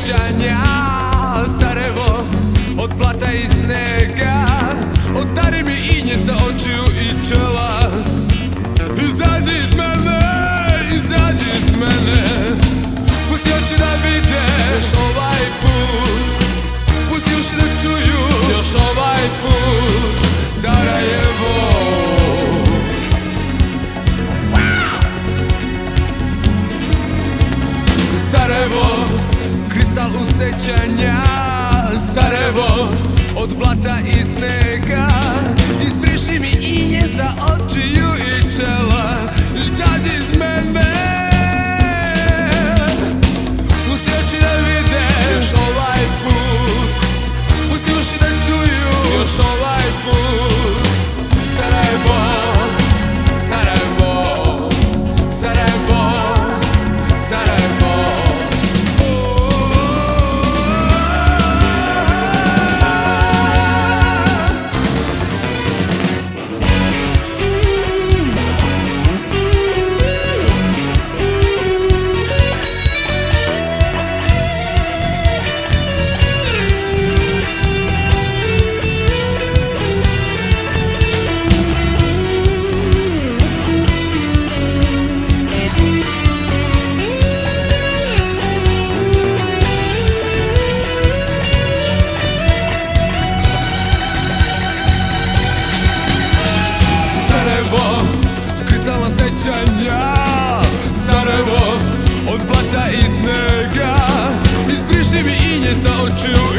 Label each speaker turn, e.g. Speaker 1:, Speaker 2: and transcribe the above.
Speaker 1: sećanja. Sarajevo, od blata i snega, odari mi inje sa očiju i čela. Izađi iz mene, izađi iz mene, pusti oči da videš ovaj put, pusti uši da čuju još ovaj put. Sarajevo, Sarajevo, kristal u sećanja. Sarajevo, od blata i snega, izbriši mi inje sa očiju i čela. Izađi iz mene, pusti oči da videš ovaj put, pusti uši da čuju još ovaj put. Sarajevo, Sarajevo, Sarajevo, Sarajevo. Kristalna sećanja. Sarajevo, od blata i snega, izbriši mi inje sa očiju